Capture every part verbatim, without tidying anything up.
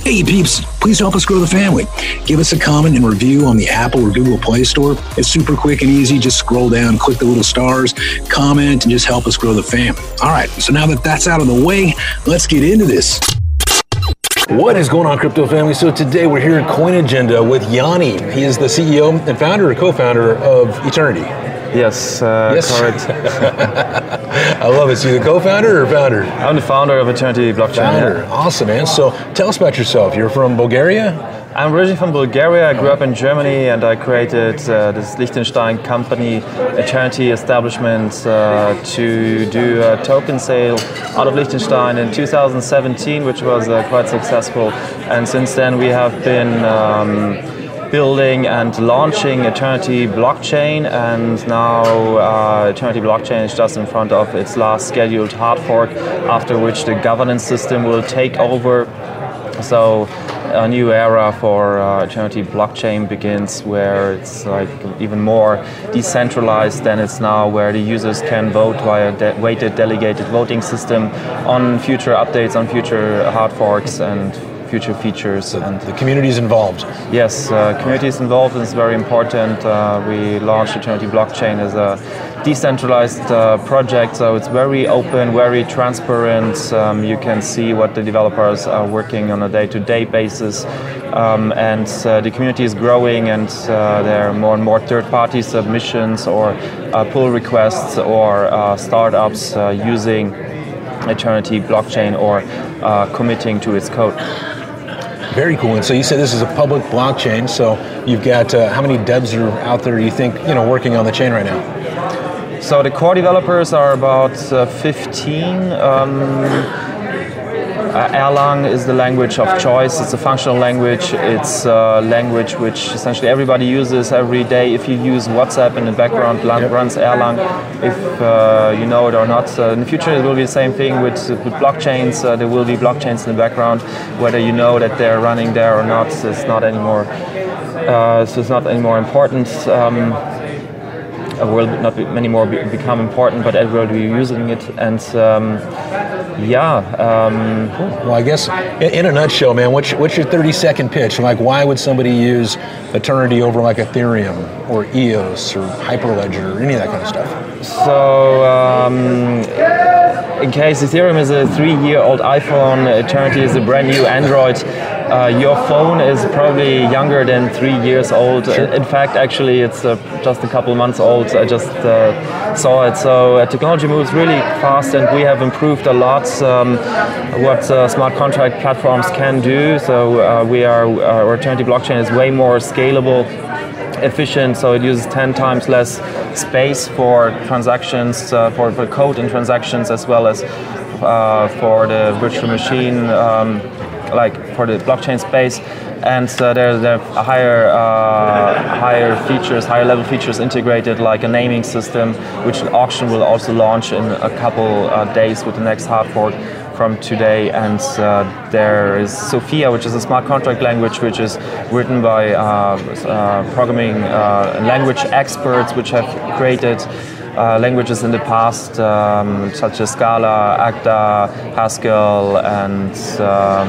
Hey peeps, please help us grow the family. Give us a comment and review on the Apple or Google Play Store. It's super quick and easy. Just scroll down, click the little stars, comment, and just help us grow the family. All right, so now that that's out of the way, let's get into this. What is going on, crypto family? So today we're here at Coin Agenda with Yanni. He is the C E O and founder or co-founder of Eternity. Yes, uh, yes. correct. I love it. So you're the co-founder or founder? I'm the founder of Eternity Blockchain. Founder. Yeah. Awesome, man. So tell us about yourself. You're from Bulgaria? I'm originally from Bulgaria. I grew up in Germany and I created uh, this Liechtenstein company, Eternity Establishment, uh, to do a token sale out of Liechtenstein in two thousand seventeen, which was uh, quite successful. And since then we have been um, building and launching Eternity Blockchain, and now uh, Eternity Blockchain is just in front of its last scheduled hard fork, after which the governance system will take over. So a new era for uh, Eternity Blockchain begins, where it's like even more decentralized than it's now, where the users can vote via de weighted delegated voting system on future updates, on future hard forks and future features. And the community is involved. Yes, uh, community is involved, and it's very important. Uh, we launched Eternity Blockchain as a decentralized uh, project, so it's very open, very transparent. Um, you can see what the developers are working on a day-to-day basis, um, and uh, the community is growing, and uh, there are more and more third-party submissions or uh, pull requests or uh, startups uh, using Eternity Blockchain or uh, committing to its code. Very cool. And so you said this is a public blockchain. So you've got uh, how many devs are out there, you think, you know, working on the chain right now? So the core developers are about uh, fifteen. Um, uh, Erlang is the language of choice. It's a functional language. It's a language which essentially everybody uses every day. If you use WhatsApp in the background, yep. runs Erlang. If uh, you know it or not. Uh, in the future it will be the same thing with, with blockchains. Uh, there will be blockchains in the background. Whether you know that they're running there or not, it's not anymore. Uh, so it's not anymore important. Um, will not be, many more be, become important, but everybody will be using it. And um, yeah. Um, cool. Well, I guess in, in a nutshell, man, what's, what's your thirty second pitch? Like, why would somebody use Eternity over like Ethereum or E O S or Hyperledger or any of that kind of stuff? So, um, in case Ethereum is a three-year-old iPhone, Eternity is a brand new Android. Uh, your phone is probably younger than three years old. Sure. In fact, actually, it's uh, just a couple months old. I just uh, saw it. So uh, technology moves really fast, and we have improved a lot um, what uh, smart contract platforms can do. So uh, we are, our Eternity Blockchain is way more scalable, efficient, so it uses ten times less space for transactions, uh, for, for code and transactions, as well as uh, for the virtual machine, um, like for the blockchain space. And uh, there, there are higher, uh, higher features, higher level features integrated, like a naming system, which the auction will also launch in a couple uh, days with the next hard fork from today. And uh, there is Sophia, which is a smart contract language, which is written by uh, uh, programming uh, language experts, which have created uh, languages in the past, um, such as Scala, Agda, Haskell, and um,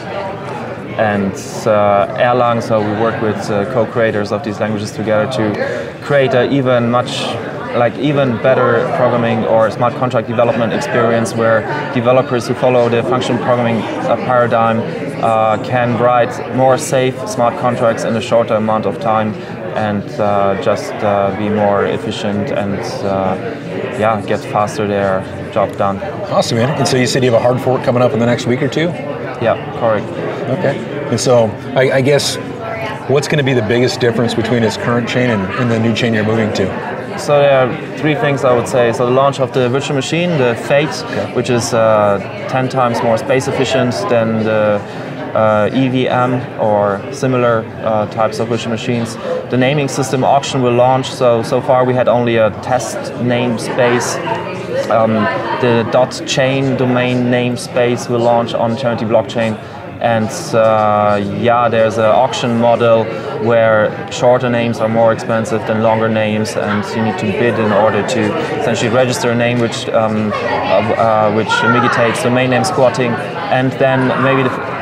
and uh, Erlang. So we work with uh, co-creators of these languages together to create an even much like even better programming or smart contract development experience, where developers who follow the functional programming uh, paradigm uh, can write more safe smart contracts in a shorter amount of time, and uh, just uh, be more efficient and uh, yeah, get faster their job done. Awesome, man. And so you said you have a hard fork coming up in the next week or two? Yeah, correct. Okay. And so I, I guess what's going to be the biggest difference between its current chain and, and the new chain you're moving to? So there are three things I would say. So the launch of the virtual machine, the Fate, okay. which is uh, ten times more space efficient than the uh, E V M or similar uh, types of virtual machines. The naming system auction will launch. So so far we had only a test namespace. Um, the .chain domain namespace will launch on Eternity Blockchain. And uh, yeah, there's an auction model where shorter names are more expensive than longer names, and you need to bid in order to essentially register a name which um, uh, uh, which mitigates domain name squatting. And then maybe the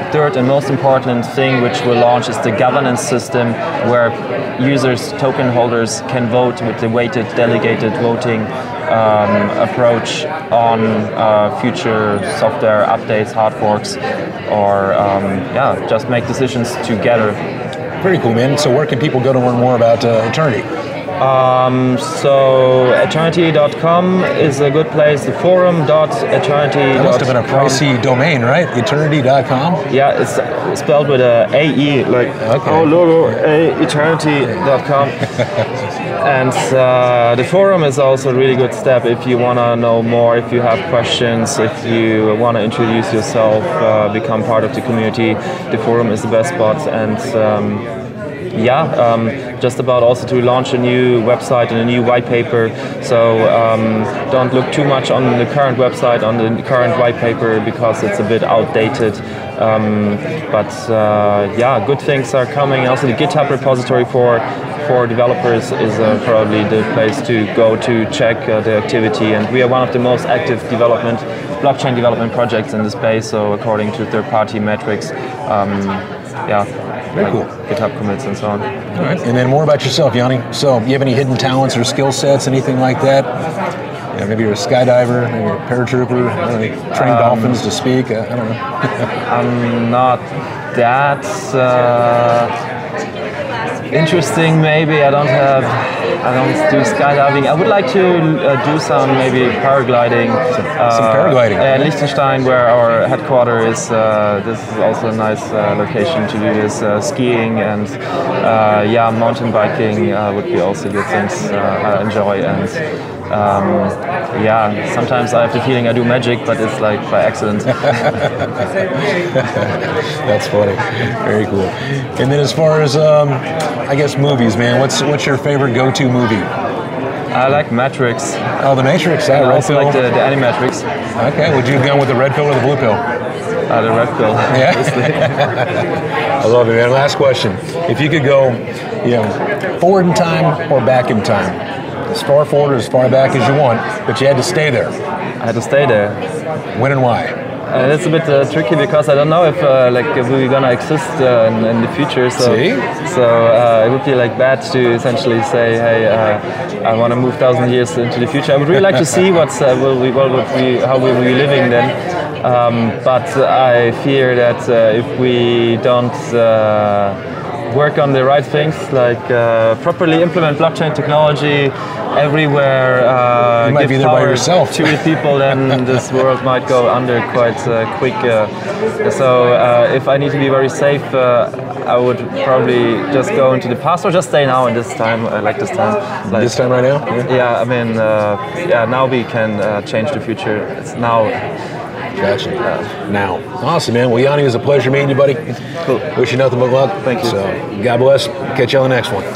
third and most important thing which we'll launch is the governance system, where users, token holders, can vote with the weighted delegated voting um, approach on uh, future software updates, hard forks, or um, yeah, just make decisions together. Pretty cool, man. So where can people go to learn more about uh, Eternity? Um, so eternity dot com is a good place. The forum dot eternity dot com. That must have been a pricey domain, right? eternity dot com? Yeah, it's spelled with a A E, like okay. oh logo, a eternity dot com. And uh, the forum is also a really good step if you want to know more, if you have questions, if you want to introduce yourself, uh, become part of the community. The forum is the best spot. And um, yeah, um, just about also to launch a new website and a new white paper. So um, don't look too much on the current website, on the current white paper, because it's a bit outdated. Um, but uh, yeah, good things are coming. Also, the GitHub repository for for developers is uh, probably the place to go to check uh, the activity. And we are one of the most active development, blockchain development projects in the space. So according to third-party metrics, um, yeah. Very like cool. GitHub commits and so on. All right. And then more about yourself, Yanni. So, you have any hidden talents or skill sets, anything like that? Yeah, maybe you're a skydiver, maybe you're a paratrooper, I don't know, train um, dolphins to speak. Uh, I don't know. I'm not that uh, interesting. Maybe I don't have. I don't do skydiving. I would like to uh, do some maybe paragliding. Some, uh, some paragliding. Uh, in Liechtenstein, where our headquarters is. Uh, this is also a nice uh, location to do this. Uh, skiing and uh, yeah, mountain biking uh, would be also good things uh, I enjoy. And um, yeah, sometimes I have the feeling I do magic, but it's like by accident. That's funny. Very coul. And then as far as um, I guess movies, man, what's what's your favorite go-to movie? I like Matrix. Oh, the Matrix. I also like the, the Animatrix. Okay, would you have gone with the red pill or the blue pill? Uh, the red pill. Yeah. I love it, man. Last question. If you could go, you know, forward in time or back in time, as far forward or as far back as you want, but you had to stay there. I had to stay there. When and why? Uh, it's a bit uh, tricky because I don't know if uh, like if we're gonna exist uh, in, in the future. So, See? so uh, it would be like bad to essentially say, hey, uh, I want to move thousand years into the future. I would really like to see what's uh, will we, what would we, how will we be living then. Um, but I fear that uh, if we don't uh, work on the right things, like uh, properly implement blockchain technology everywhere, uh, you might give be there power by yourself. to the people, then this world might go under quite uh, quick. Uh, so uh, if I need to be very safe, uh, I would probably just go into the past or just stay now in this time, uh, like this time. Like, this time right now? Yeah, yeah I mean, uh, yeah, now we can uh, change the future. It's now. Gotcha. Uh, now. Awesome, man. Well, Yanni, it was a pleasure meeting you, buddy. Cool. Wish you nothing but luck. Thank you. So, God bless. Catch you on the next one.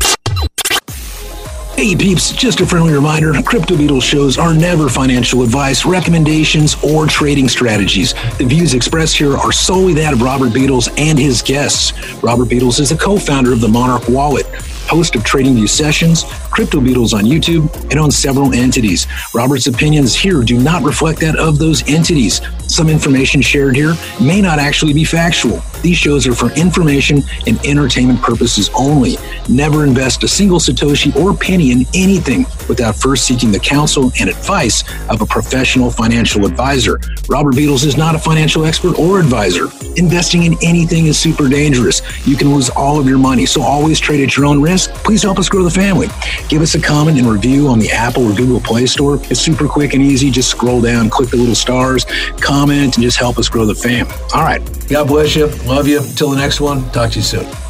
Hey peeps, just a friendly reminder, Crypto Beatles shows are never financial advice, recommendations, or trading strategies. The views expressed here are solely that of Robert Beatles and his guests. Robert Beatles is a co-founder of the Monarch Wallet, host of TradingView Sessions, Crypto Beatles on YouTube, and owns several entities. Robert's opinions here do not reflect that of those entities. Some information shared here may not actually be factual. These shows are for information and entertainment purposes only. Never invest a single Satoshi or penny in anything without first seeking the counsel and advice of a professional financial advisor. Robert Beatles is not a financial expert or advisor. Investing in anything is super dangerous. You can lose all of your money, so always trade at your own risk. Please help us grow the family. Give us a comment and review on the Apple or Google Play Store. It's super quick and easy. Just scroll down, click the little stars, comment, and just help us grow the family. All right. God bless you. Love you. Until the next one. Talk to you soon.